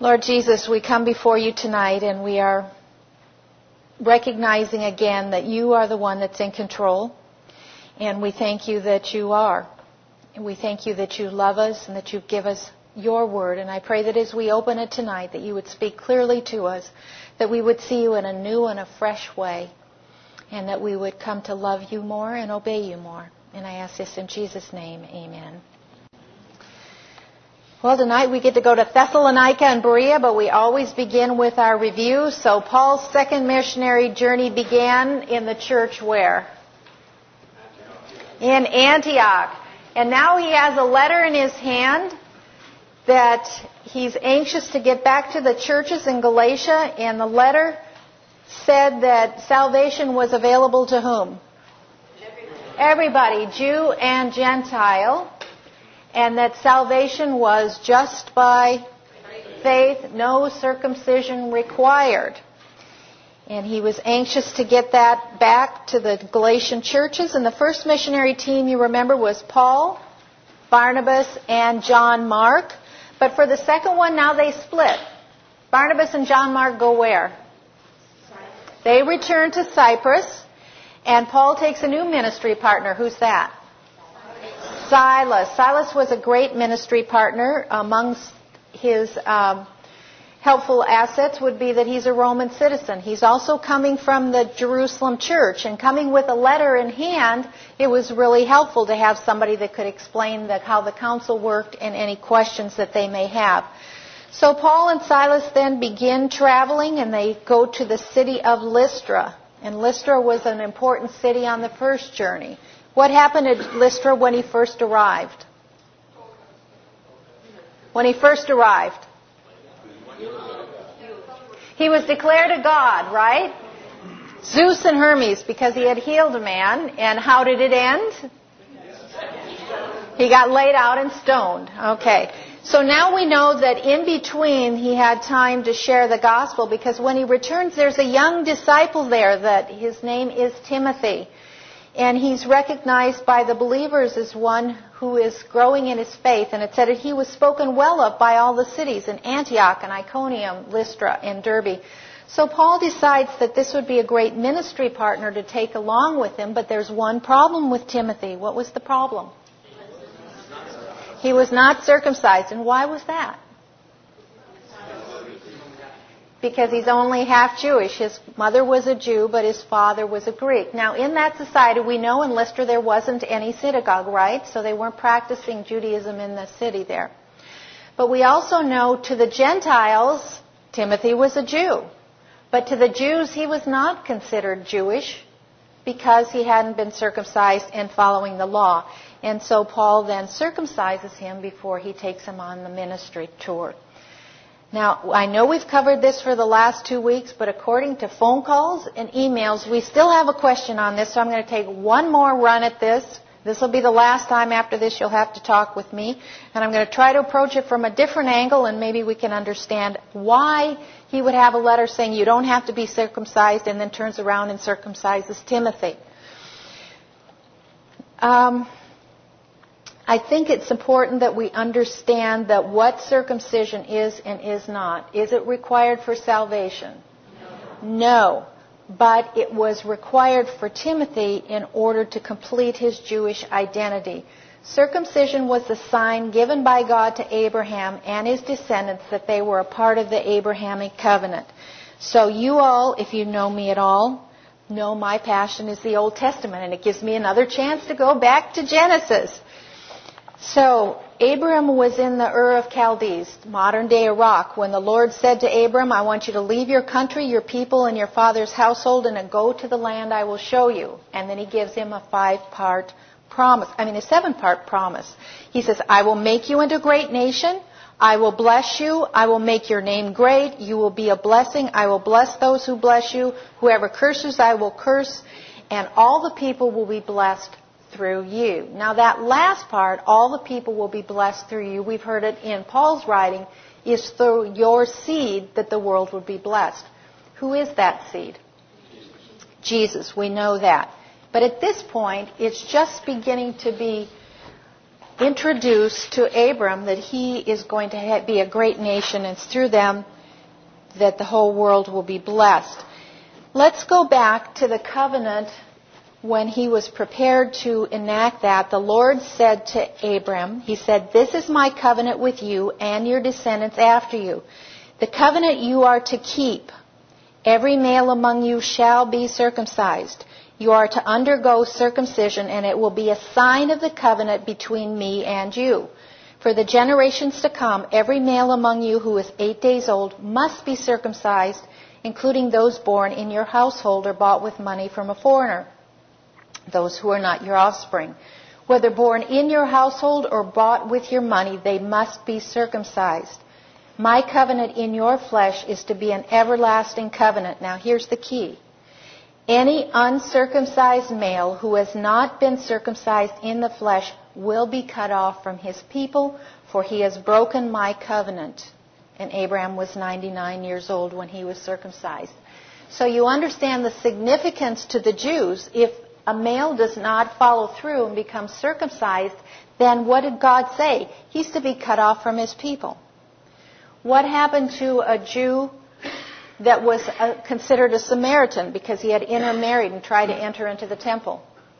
Lord Jesus, we come before you tonight and we are recognizing again that you are the one that's in control. And we thank you that you are. And we thank you that you love us and that you give us your word. And I pray that as we open it tonight, that you would speak clearly to us, that we would see you in a new and a fresh way, and that we would come to love you more and obey you more. And I ask this in Jesus' name, amen. Well, tonight we get to go to Thessalonica and Berea, but we always begin with our review. So Paul's second missionary journey began in the church where? In Antioch. And now he has a letter in his hand that he's anxious to get back to the churches in Galatia, and the letter said that salvation was available to whom? Everybody, Jew and Gentile. And that salvation was just by faith, no circumcision required. And he was anxious to get that back to the Galatian churches. And the first missionary team, you remember, was Paul, Barnabas, and John Mark. But for the second one, now they split. Barnabas and John Mark go where? They return to Cyprus. And Paul takes a new ministry partner. Who's that? Silas. Silas was a great ministry partner. Amongst his helpful assets would be that he's a Roman citizen. He's also coming from the Jerusalem church, and coming with a letter in hand, it was really helpful to have somebody that could explain how the council worked and any questions that they may have. So Paul and Silas then begin traveling, and they go to the city of Lystra. And Lystra was an important city on the first journey. What happened at Lystra when he first arrived? When he first arrived? He was declared a god, right? Zeus and Hermes, because he had healed a man. And how did it end? He got laid out and stoned. Okay. So now we know that in between he had time to share the gospel, because when he returns there's a young disciple there that his name is Timothy. And he's recognized by the believers as one who is growing in his faith. And it said that he was spoken well of by all the cities in Antioch and Iconium, Lystra, and Derbe. So Paul decides that this would be a great ministry partner to take along with him. But there's one problem with Timothy. What was the problem? He was not circumcised. And why was that? Because he's only half Jewish. His mother was a Jew, but his father was a Greek. Now, in that society, we know in Lystra there wasn't any synagogue, right? So they weren't practicing Judaism in the city there. But we also know to the Gentiles, Timothy was a Jew. But to the Jews, he was not considered Jewish because he hadn't been circumcised and following the law. And so Paul then circumcises him before he takes him on the ministry tour. Now, I know we've covered this for the last 2 weeks, but according to phone calls and emails, we still have a question on this, so I'm going to take one more run at this. This will be the last time. After this, you'll have to talk with me. And I'm going to try to approach it from a different angle, and maybe we can understand why he would have a letter saying you don't have to be circumcised, and then turns around and circumcises Timothy. I think it's important that we understand that what circumcision is and is not. Is it required for salvation? No. But it was required for Timothy in order to complete his Jewish identity. Circumcision was the sign given by God to Abraham and his descendants that they were a part of the Abrahamic covenant. So you all, if you know me at all, know my passion is the Old Testament, and it gives me another chance to go back to Genesis. So, Abram was in the Ur of Chaldees, modern-day Iraq, when the Lord said to Abram, I want you to leave your country, your people, and your father's household, and go to the land I will show you. And then he gives him a 7-part promise. He says, I will make you into a great nation. I will bless you. I will make your name great. You will be a blessing. I will bless those who bless you. Whoever curses, I will curse. And all the people will be blessed through you. Now that last part, all the people will be blessed through you, we've heard it in Paul's writing, is through your seed that the world would be blessed. Who is that seed? Jesus. We know that. But at this point, it's just beginning to be introduce to Abram that he is going to be a great nation, and it's through them that the whole world will be blessed. Let's go back to the covenant when he was prepared to enact that. The Lord said to Abram, he said, "This is my covenant with you and your descendants after you. The covenant you are to keep. Every male among you shall be circumcised. You are to undergo circumcision, and it will be a sign of the covenant between me and you. For the generations to come, every male among you who is 8 days old must be circumcised, including those born in your household or bought with money from a foreigner, those who are not your offspring. Whether born in your household or bought with your money, they must be circumcised. My covenant in your flesh is to be an everlasting covenant." Now here's the key. "Any uncircumcised male who has not been circumcised in the flesh will be cut off from his people, for he has broken my covenant." And Abraham was 99 years old when he was circumcised. So you understand the significance to the Jews. If a male does not follow through and become circumcised, then what did God say? He's to be cut off from his people. What happened to a Jew that was considered a Samaritan because he had intermarried and tried to enter into the temple?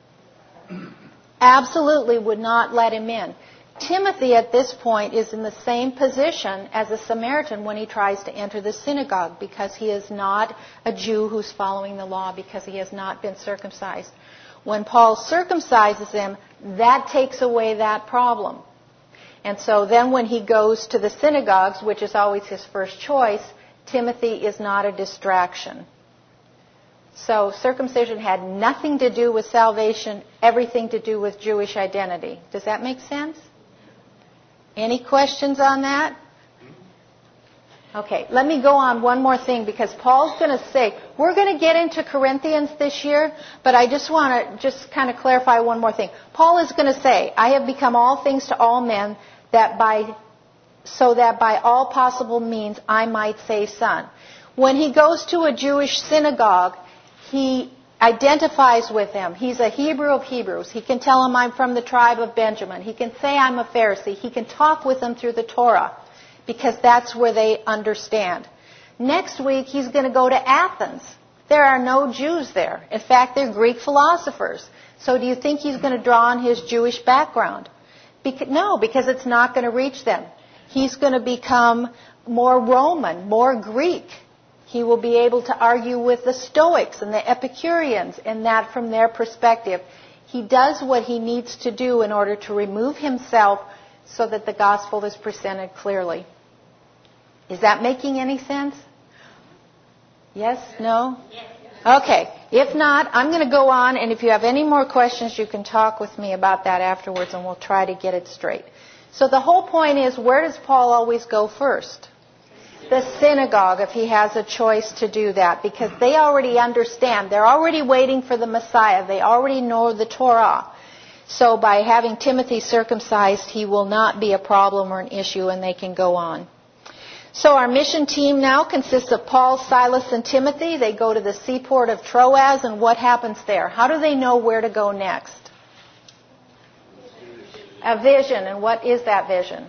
Absolutely would not let him in. Timothy at this point is in the same position as a Samaritan when he tries to enter the synagogue, because he is not a Jew who's following the law, because he has not been circumcised. When Paul circumcises him, that takes away that problem. And so then when he goes to the synagogues, which is always his first choice, Timothy is not a distraction. So circumcision had nothing to do with salvation, everything to do with Jewish identity. Does that make sense? Any questions on that? Okay, let me go on one more thing, because Paul's going to say, we're going to get into Corinthians this year, but I just want to kind of clarify one more thing. Paul is going to say, "I have become all things to all men, so that by all possible means I might save some." When he goes to a Jewish synagogue, he identifies with them. He's a Hebrew of Hebrews. He can tell them, "I'm from the tribe of Benjamin." He can say, "I'm a Pharisee." He can talk with them through the Torah, because that's where they understand. Next week, he's going to go to Athens. There are no Jews there. In fact, they're Greek philosophers. So do you think he's going to draw on his Jewish background? No, because it's not going to reach them. He's going to become more Roman, more Greek. He will be able to argue with the Stoics and the Epicureans, and that from their perspective. He does what he needs to do in order to remove himself so that the gospel is presented clearly. Is that making any sense? Yes? No? Okay. If not, I'm going to go on, and if you have any more questions, you can talk with me about that afterwards, and we'll try to get it straight. So the whole point is, where does Paul always go first? The synagogue, if he has a choice to do that, because they already understand. They're already waiting for the Messiah. They already know the Torah. So by having Timothy circumcised, he will not be a problem or an issue, and they can go on. So our mission team now consists of Paul, Silas, and Timothy. They go to the seaport of Troas, and what happens there? How do they know where to go next? A vision. And what is that vision?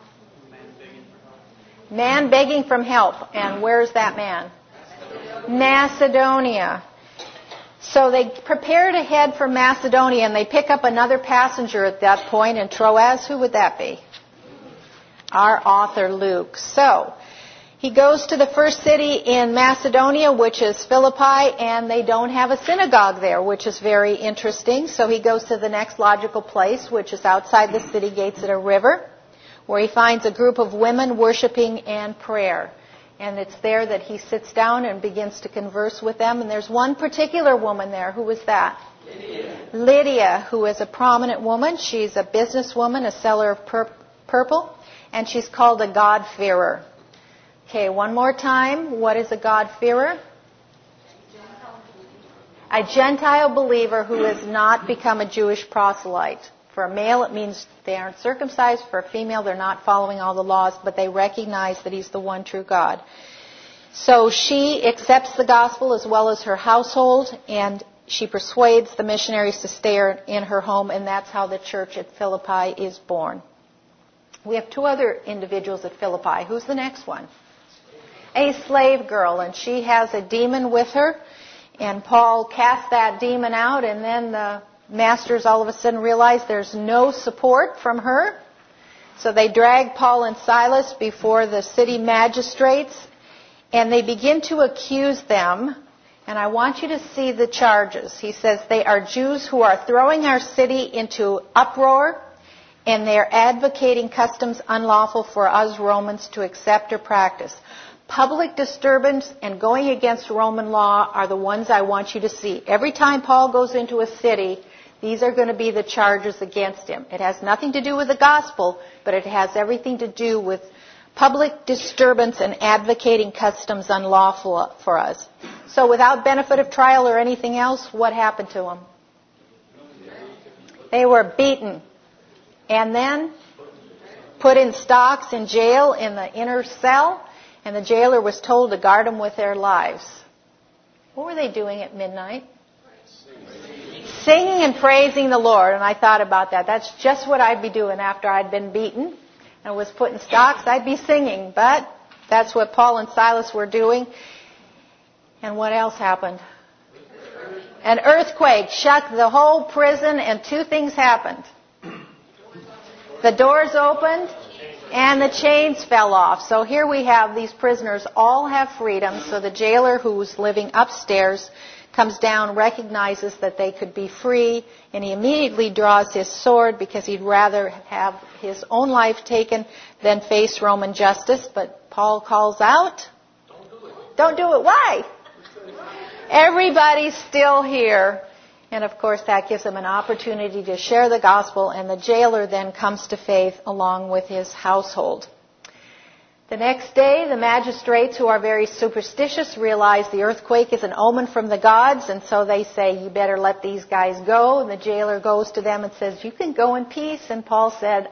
Man begging for help. And where's that man? Macedonia. So they prepare to head for Macedonia, and they pick up another passenger at that point in Troas. Who would that be? Our author, Luke. So he goes to the first city in Macedonia, which is Philippi, and they don't have a synagogue there, which is very interesting. So he goes to the next logical place, which is outside the city gates at a river, where he finds a group of women worshiping and prayer. And it's there that he sits down and begins to converse with them. And there's one particular woman there. Who was that? Lydia, who is a prominent woman. She's a businesswoman, a seller of purple. And she's called a God-fearer. Okay, one more time. What is a God-fearer? A Gentile believer who has not become a Jewish proselyte. For a male, it means they aren't circumcised. For a female, they're not following all the laws, but they recognize that he's the one true God. So she accepts the gospel as well as her household, and she persuades the missionaries to stay in her home, and that's how the church at Philippi is born. We have two other individuals at Philippi. Who's the next one? A slave girl, and she has a demon with her, and Paul casts that demon out, and then the masters all of a sudden realize there's no support from her. So they drag Paul and Silas before the city magistrates, and they begin to accuse them. And I want you to see the charges. He says they are Jews who are throwing our city into uproar, and they are advocating customs unlawful for us Romans to accept or practice. Public disturbance and going against Roman law are the ones I want you to see. Every time Paul goes into a city, these are going to be the charges against him. It has nothing to do with the gospel, but it has everything to do with public disturbance and advocating customs unlawful for us. So without benefit of trial or anything else, what happened to them? They were beaten and then put in stocks in jail in the inner cell, and the jailer was told to guard them with their lives. What were they doing at midnight? Singing and praising the Lord. And I thought about that. That's just what I'd be doing after I'd been beaten and was put in stocks. I'd be singing. But that's what Paul and Silas were doing. And what else happened? An earthquake shook the whole prison, and two things happened. The doors opened and the chains fell off. So here we have these prisoners all have freedom. So the jailer, who's living upstairs, comes down, recognizes that they could be free, and he immediately draws his sword because he'd rather have his own life taken than face Roman justice. But Paul calls out, don't do it. Why? Everybody's still here. And of course that gives him an opportunity to share the gospel, and the jailer then comes to faith along with his household. The next day, the magistrates, who are very superstitious, realize the earthquake is an omen from the gods, and so they say, you better let these guys go. And the jailer goes to them and says, you can go in peace. And Paul said,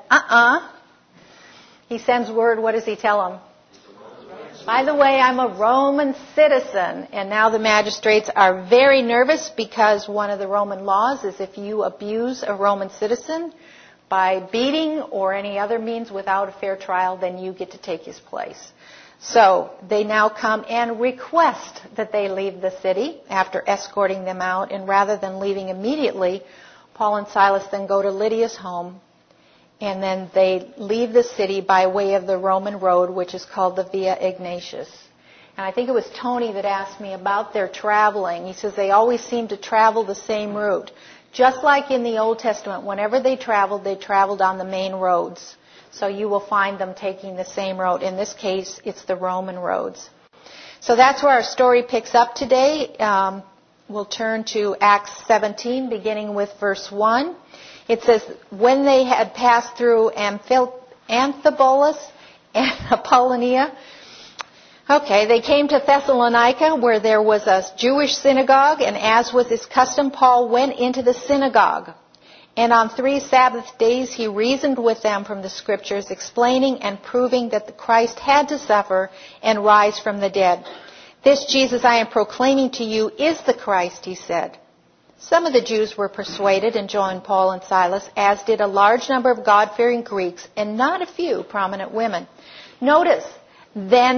He sends word. What does he tell them? By the way, I'm a Roman citizen. And now the magistrates are very nervous, because one of the Roman laws is if you abuse a Roman citizen by beating or any other means without a fair trial, then you get to take his place. So they now come and request that they leave the city after escorting them out. And rather than leaving immediately, Paul and Silas then go to Lydia's home, and then they leave the city by way of the Roman road, which is called the Via Ignatius. And I think it was Tony that asked me about their traveling. He says they always seem to travel the same route. Just like in the Old Testament, whenever they traveled on the main roads. So you will find them taking the same road. In this case, it's the Roman roads. So that's where our story picks up today. We'll turn to Acts 17, beginning with verse 1. It says, when they had passed through Amphipolis and Apollonia, they came to Thessalonica, where there was a Jewish synagogue, and as was his custom, Paul went into the synagogue. And on 3 Sabbath days he reasoned with them from the Scriptures, explaining and proving that the Christ had to suffer and rise from the dead. This Jesus I am proclaiming to you is the Christ, he said. Some of the Jews were persuaded and joined Paul and Silas, as did a large number of God-fearing Greeks and not a few prominent women. Notice, then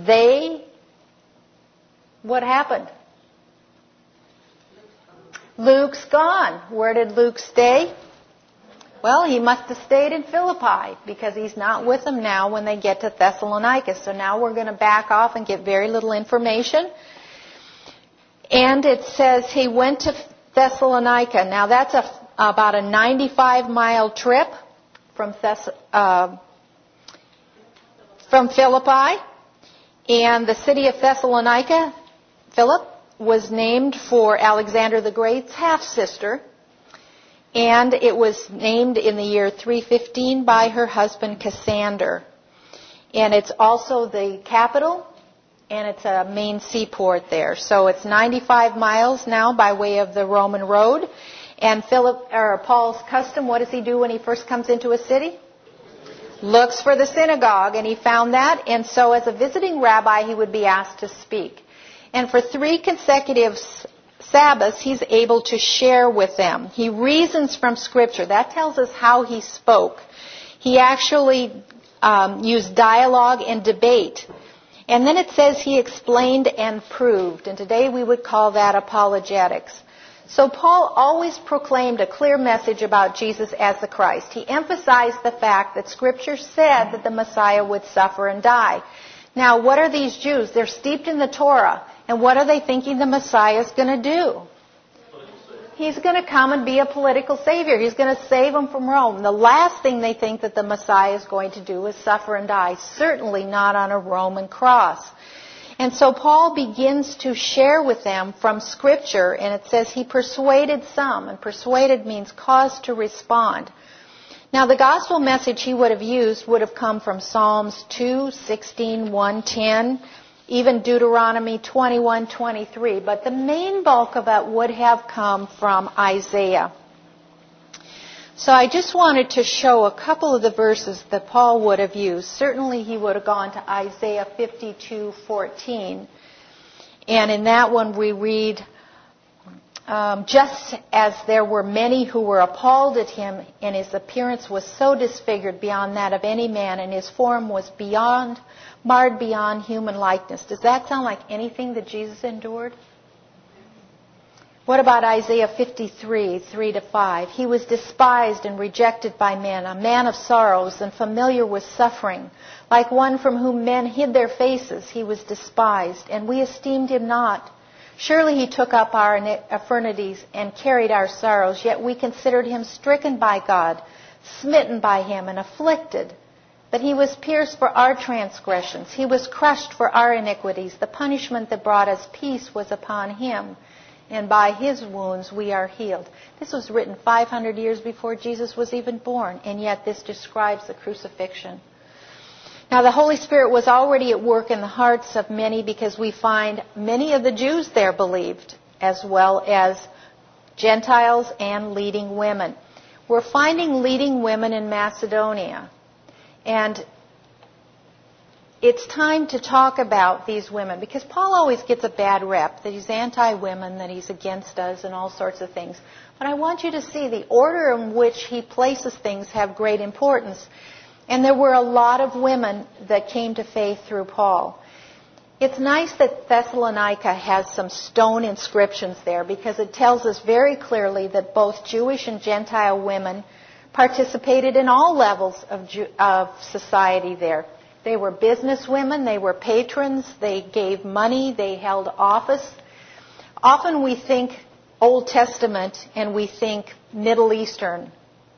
what happened? Luke's gone. Where did Luke stay? Well, he must have stayed in Philippi, because he's not with them now when they get to Thessalonica. So now we're going to back off and get very little information. And it says he went to Thessalonica. Now that's about a 95-mile trip from Philippi. And the city of Thessalonica, Philip, was named for Alexander the Great's half-sister. And it was named in the year 315 by her husband Cassander. And it's also the capital, and it's a main seaport there. So it's 95 miles now by way of the Roman road. And Paul's custom, what does he do when he first comes into a city? Looks for the synagogue, and he found that. And so as a visiting rabbi, he would be asked to speak. And for 3 consecutive Sabbaths, he's able to share with them. He reasons from Scripture. That tells us how he spoke. He actually used dialogue and debate. And then it says he explained and proved. And today we would call that apologetics. So Paul always proclaimed a clear message about Jesus as the Christ. He emphasized the fact that Scripture said that the Messiah would suffer and die. Now, what are these Jews? They're steeped in the Torah. And what are they thinking the Messiah is going to do? He's going to come and be a political savior. He's going to save them from Rome. The last thing they think that the Messiah is going to do is suffer and die. Certainly not on a Roman cross. And so Paul begins to share with them from Scripture, and it says he persuaded some. And persuaded means caused to respond. Now, the gospel message he would have used would have come from Psalms 2, 16, 110, even Deuteronomy 21:23, but the main bulk of it would have come from Isaiah. So I just wanted to show a couple of the verses that Paul would have used. Certainly he would have gone to Isaiah 52:14, and in that one we read, just as there were many who were appalled at him, and his appearance was so disfigured beyond that of any man, and his form was marred beyond human likeness. Does that sound like anything that Jesus endured? What about Isaiah 53, 3-5? He was despised and rejected by men, a man of sorrows and familiar with suffering. Like one from whom men hid their faces, he was despised, and we esteemed him not. Surely he took up our infirmities and carried our sorrows, yet we considered him stricken by God, smitten by him, and afflicted. But he was pierced for our transgressions. He was crushed for our iniquities. The punishment that brought us peace was upon him, and by his wounds we are healed. This was written 500 years before Jesus was even born, and yet this describes the crucifixion. Now, the Holy Spirit was already at work in the hearts of many, because we find many of the Jews there believed, as well as Gentiles and leading women. We're finding leading women in Macedonia. And it's time to talk about these women, because Paul always gets a bad rep, that he's anti-women, that he's against us, and all sorts of things. But I want you to see the order in which he places things have great importance. And there were a lot of women that came to faith through Paul. It's nice that Thessalonica has some stone inscriptions there, because it tells us very clearly that both Jewish and Gentile women participated in all levels of society there. They were business women, they were patrons, they gave money, they held office. Often we think Old Testament and we think Middle Eastern,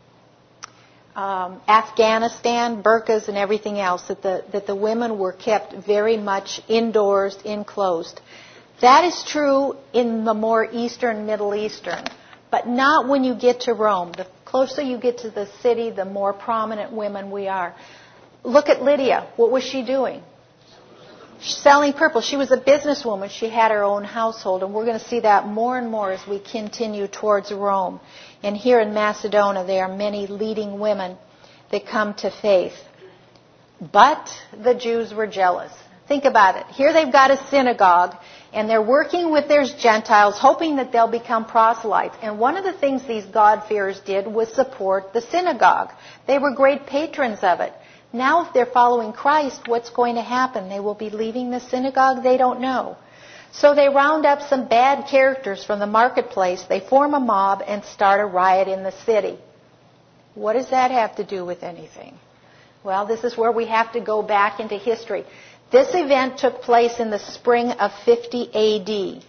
Afghanistan, burqas, and everything else, that the women were kept very much indoors, enclosed. That is true in the more Eastern, Middle Eastern, but not when you get to Rome. The closer you get to the city, the more prominent women we are. Look at Lydia. What was she doing? Selling purple. She was a businesswoman. She had her own household, and we're going to see that more and more as we continue towards Rome. And here in Macedonia, there are many leading women that come to faith. But the Jews were jealous. Think about it. Here they've got a synagogue, and they're working with their Gentiles, hoping that they'll become proselytes. And one of the things these God-fearers did was support the synagogue. They were great patrons of it. Now, if they're following Christ, what's going to happen? They will be leaving the synagogue? They don't know. So they round up some bad characters from the marketplace. They form a mob and start a riot in the city. What does that have to do with anything? Well, this is where we have to go back into history. This event took place in the spring of 50 A.D.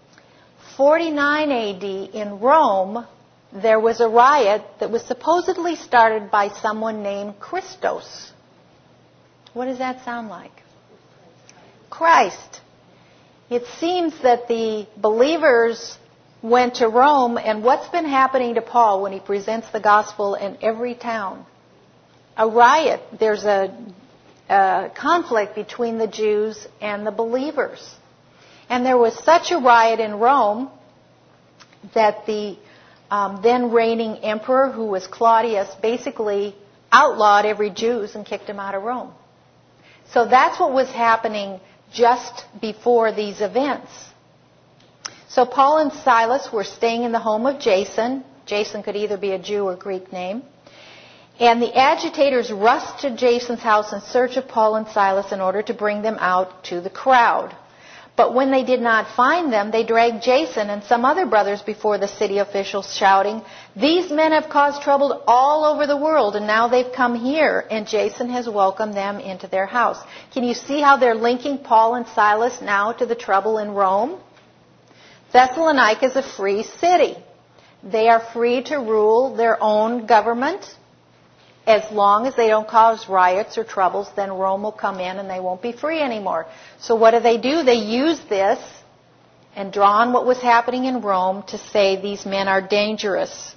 49 A.D. in Rome, there was a riot that was supposedly started by someone named Christos. What does that sound like? Christ. It seems that the believers went to Rome, and what's been happening to Paul when he presents the gospel in every town? A riot. There's a conflict between the Jews and the believers. And there was such a riot in Rome that the then reigning emperor, who was Claudius, basically outlawed every Jew and kicked him out of Rome. So that's what was happening just before these events. So Paul and Silas were staying in the home of Jason. Jason could either be a Jew or Greek name. And the agitators rushed to Jason's house in search of Paul and Silas in order to bring them out to the crowd. But when they did not find them, they dragged Jason and some other brothers before the city officials, shouting, "These men have caused trouble all over the world, and now they've come here, and Jason has welcomed them into their house." Can you see how they're linking Paul and Silas now to the trouble in Rome? Thessalonica is a free city. They are free to rule their own government. As long as they don't cause riots or troubles, then Rome will come in and they won't be free anymore. So what do? They use this and draw on what was happening in Rome to say these men are dangerous.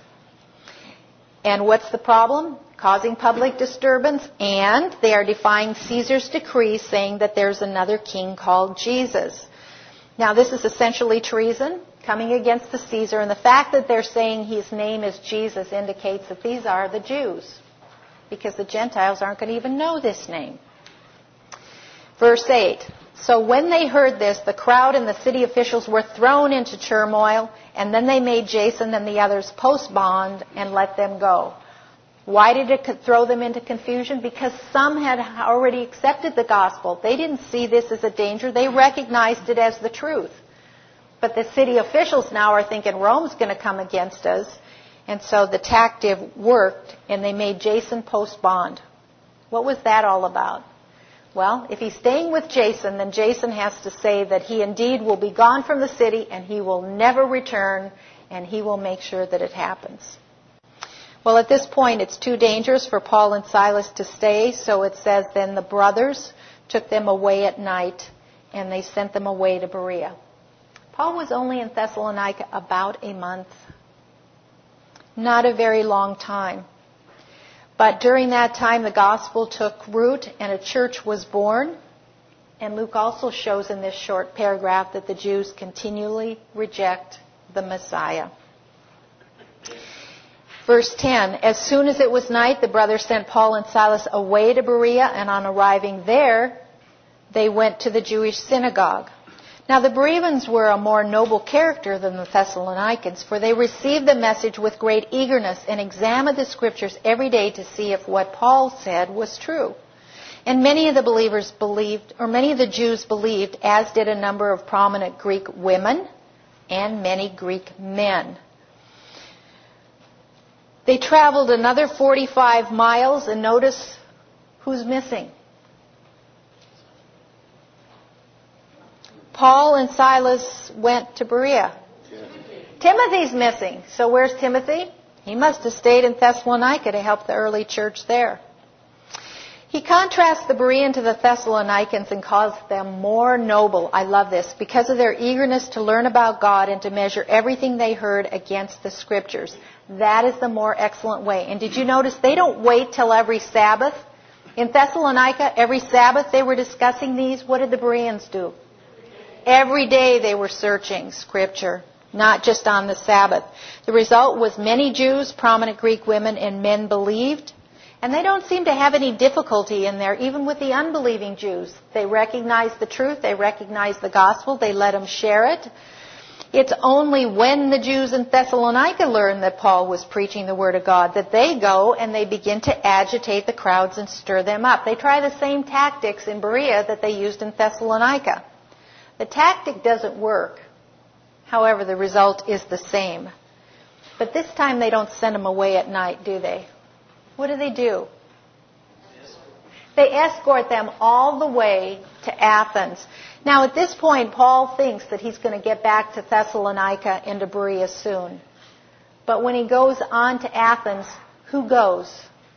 And what's the problem? Causing public disturbance, and they are defying Caesar's decree saying that there's another king called Jesus. Now this is essentially treason, coming against the Caesar, and the fact that they're saying his name is Jesus indicates that these are the Jews, because the Gentiles aren't going to even know this name. Verse 8, so when they heard this, the crowd and the city officials were thrown into turmoil, and then they made Jason and the others post bond and let them go. Why did it throw them into confusion? Because some had already accepted the gospel. They didn't see this as a danger. They recognized it as the truth. But the city officials now are thinking Rome's going to come against us. And so the tactic worked, and they made Jason post bond. What was that all about? Well, if he's staying with Jason, then Jason has to say that he indeed will be gone from the city, and he will never return, and he will make sure that it happens. Well, at this point, it's too dangerous for Paul and Silas to stay, so it says then the brothers took them away at night, and they sent them away to Berea. Paul was only in Thessalonica about a month. Not a very long time. But during that time, the gospel took root and a church was born. And Luke also shows in this short paragraph that the Jews continually reject the Messiah. Verse 10, as soon as it was night, the brothers sent Paul and Silas away to Berea, and on arriving there, they went to the Jewish synagogue. Now the Bereans were a more noble character than the Thessalonians, for they received the message with great eagerness and examined the Scriptures every day to see if what Paul said was true. And many of the believers believed, or many of the Jews believed, as did a number of prominent Greek women and many Greek men. They traveled another 45 miles, and notice who's missing. Paul and Silas went to Berea. Timothy's missing. So where's Timothy? He must have stayed in Thessalonica to help the early church there. He contrasts the Berean to the Thessalonians and calls them more noble. I love this. Because of their eagerness to learn about God and to measure everything they heard against the Scriptures. That is the more excellent way. And did you notice they don't wait till every Sabbath? In Thessalonica, every Sabbath they were discussing these. What did the Bereans do? Every day they were searching Scripture, not just on the Sabbath. The result was many Jews, prominent Greek women, and men believed. And they don't seem to have any difficulty in there, even with the unbelieving Jews. They recognize the truth. They recognize the gospel. They let them share it. It's only when the Jews in Thessalonica learn that Paul was preaching the Word of God that they go and they begin to agitate the crowds and stir them up. They try the same tactics in Berea that they used in Thessalonica. The tactic doesn't work. However, the result is the same. But this time they don't send them away at night, do they? What do? They escort them all the way to Athens. Now, at this point, Paul thinks that he's going to get back to Thessalonica and to Berea soon. But when he goes on to Athens, who goes?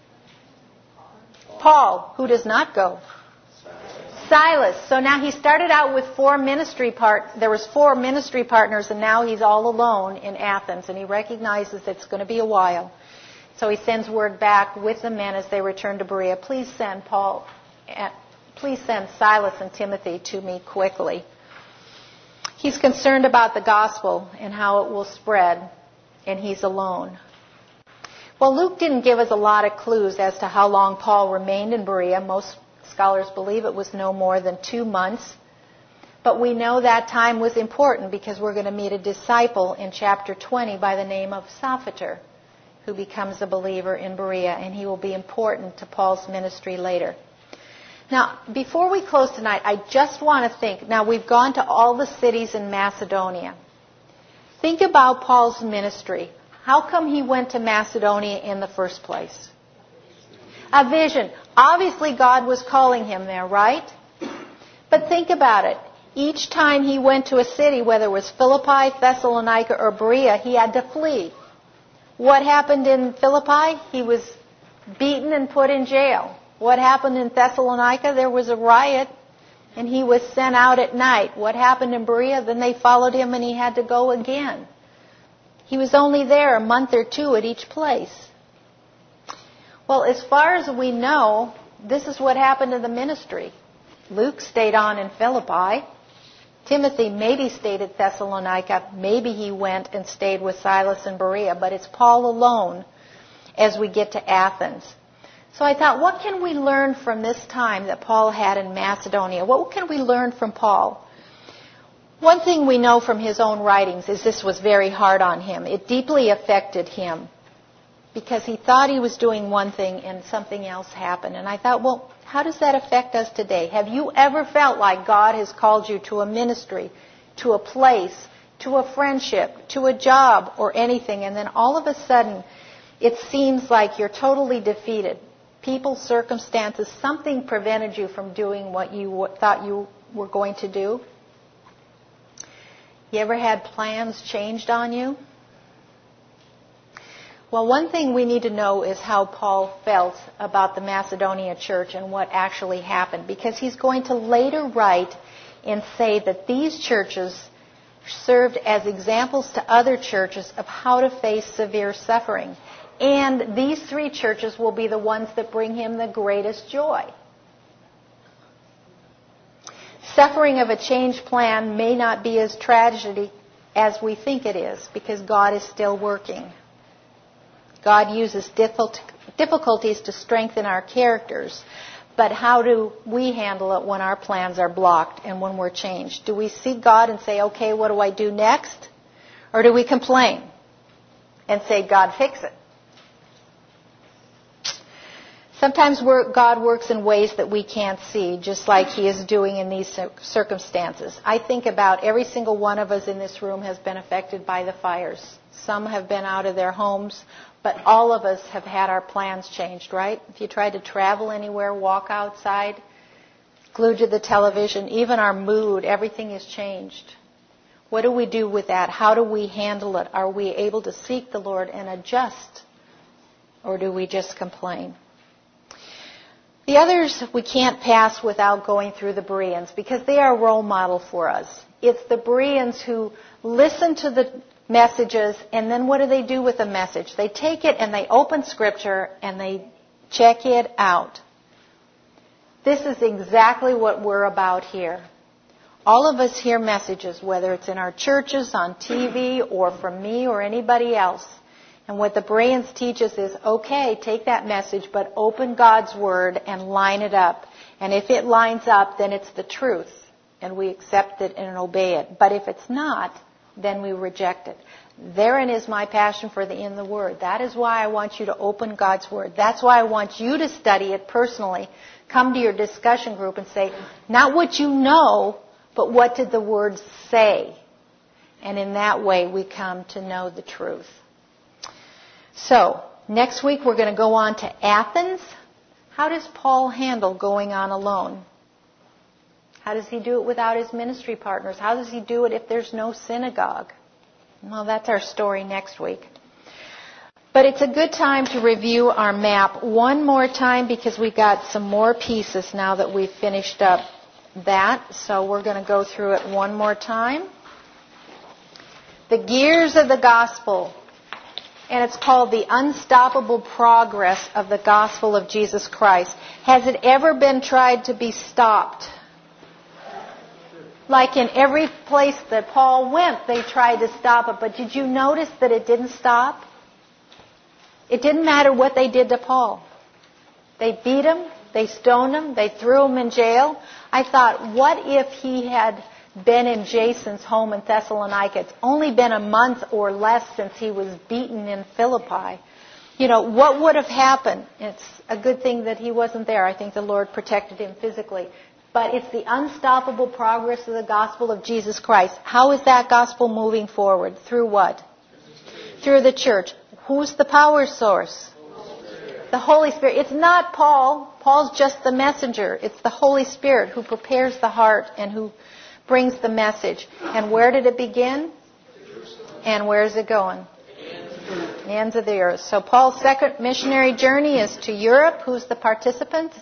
Paul. Who does not go? Silas. So now he started out with there was 4 ministry partners, and now he's all alone in Athens, and he recognizes it's going to be a while. So he sends word back with the men as they return to Berea. Please send Silas and Timothy to me quickly. He's concerned about the gospel and how it will spread, and he's alone. Well, Luke didn't give us a lot of clues as to how long Paul remained in Berea. Most scholars believe it was no more than 2 months. But we know that time was important because we're going to meet a disciple in chapter 20 by the name of Sophater, who becomes a believer in Berea, and he will be important to Paul's ministry later. Now, before we close tonight, I just want to think. Now, we've gone to all the cities in Macedonia. Think about Paul's ministry. How come he went to Macedonia in the first place? A vision. Obviously, God was calling him there, right? But think about it. Each time he went to a city, whether it was Philippi, Thessalonica, or Berea, he had to flee. What happened in Philippi? He was beaten and put in jail. What happened in Thessalonica? There was a riot, and he was sent out at night. What happened in Berea? Then they followed him, and he had to go again. He was only there a month or two at each place. Well, as far as we know, this is what happened to the ministry. Luke stayed on in Philippi. Timothy maybe stayed at Thessalonica. Maybe he went and stayed with Silas in Berea. But it's Paul alone as we get to Athens. So I thought, what can we learn from this time that Paul had in Macedonia? What can we learn from Paul? One thing we know from his own writings is this was very hard on him. It deeply affected him because he thought he was doing one thing and something else happened. And I thought, well, how does that affect us today? Have you ever felt like God has called you to a ministry, to a place, to a friendship, to a job, or anything, and then all of a sudden it seems like you're totally defeated? People, circumstances, something prevented you from doing what you thought you were going to do? You ever had plans changed on you? Well, one thing we need to know is how Paul felt about the Macedonia church and what actually happened, because he's going to later write and say that these churches served as examples to other churches of how to face severe suffering. And these three churches will be the ones that bring him the greatest joy. Suffering of a changed plan may not be as tragedy as we think it is, because God is still working. God uses difficulties to strengthen our characters. But how do we handle it when our plans are blocked and when we're changed? Do we seek God and say, okay, what do I do next? Or do we complain and say, God, fix it? Sometimes God works in ways that we can't see, just like He is doing in these circumstances. I think about every single one of us in this room has been affected by the fires. Some have been out of their homes, but all of us have had our plans changed, right? If you tried to travel anywhere, walk outside, glued to the television, even our mood, everything is changed. What do we do with that? How do we handle it? Are we able to seek the Lord and adjust? Or do we just complain? The others we can't pass without going through the Bereans, because they are a role model for us. It's the Bereans who listen to the messages, and then what do they do with the message? They take it and they open Scripture and they check it out. This is exactly what we're about here. All of us hear messages, whether it's in our churches, on TV, or from me or anybody else. And what the Bereans teach us is, okay, take that message, but open God's Word and line it up. And if it lines up, then it's the truth, and we accept it and obey it. But if it's not, then we reject it. Therein is my passion for in the Word. That is why I want you to open God's Word. That's why I want you to study it personally. Come to your discussion group and say, not what you know, but what did the Word say? And in that way, we come to know the truth. So, next week we're going to go on to Athens. How does Paul handle going on alone? How does he do it without his ministry partners? How does he do it if there's no synagogue? Well, that's our story next week. But it's a good time to review our map one more time, because we've got some more pieces now that we've finished up that. So we're going to go through it one more time. The gears of the gospel. And it's called the unstoppable progress of the gospel of Jesus Christ. Has it ever been tried to be stopped? Like in every place that Paul went, they tried to stop it. But did you notice that it didn't stop? It didn't matter what they did to Paul. They beat him, they stoned him, they threw him in jail. I thought, what if he had been in Jason's home in Thessalonica. It's only been a month or less since he was beaten in Philippi. What would have happened? It's a good thing that he wasn't there. I think the Lord protected him physically. But it's the unstoppable progress of the gospel of Jesus Christ. How is that gospel moving forward? Through what? Through the church. Who's the power source? The Holy Spirit. It's not Paul. Paul's just the messenger. It's the Holy Spirit who prepares the heart and who brings the message. And where did it begin? And where's it going? The ends of the earth. So Paul's second missionary journey is to Europe. Who's the participant?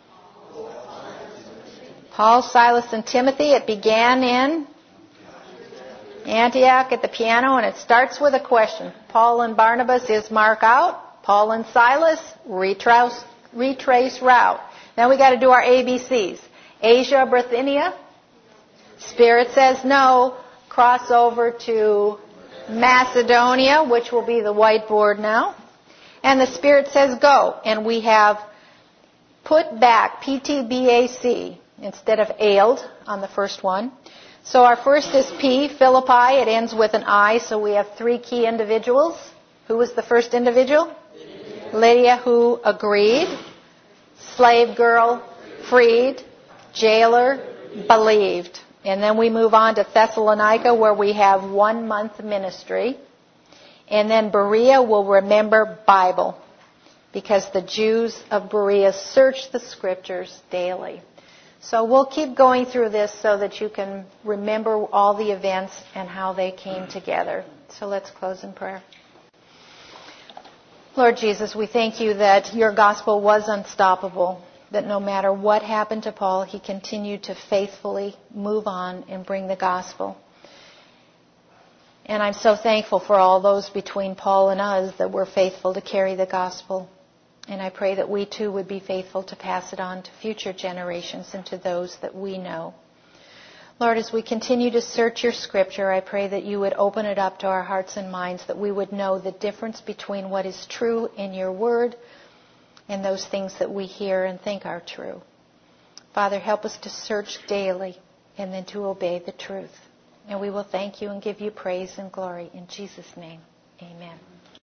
Paul, Silas, and Timothy. It began in Antioch at the piano, and it starts with a question. Paul and Barnabas, is Mark out? Paul and Silas, retrace route. Now we got to do our ABCs. Asia, Bithynia. Spirit says no. Cross over to Macedonia, which will be the whiteboard now. And the Spirit says go. And we have put back PTBAC instead of ailed on the first one. So our first is P, Philippi. It ends with an I, so we have three key individuals. Who was the first individual? Lydia, who agreed. Slave girl, freed. Jailer, believed. And then we move on to Thessalonica, where we have 1 month ministry. And then Berea will remember Bible, because the Jews of Berea search the Scriptures daily. So we'll keep going through this so that you can remember all the events and how they came together. So let's close in prayer. Lord Jesus, we thank you that your gospel was unstoppable, that no matter what happened to Paul, he continued to faithfully move on and bring the gospel. And I'm so thankful for all those between Paul and us that were faithful to carry the gospel. And I pray that we too would be faithful to pass it on to future generations and to those that we know. Lord, as we continue to search your Scripture, I pray that you would open it up to our hearts and minds, that we would know the difference between what is true in your word and those things that we hear and think are true. Father, help us to search daily and then to obey the truth. And we will thank you and give you praise and glory. In Jesus' name, amen.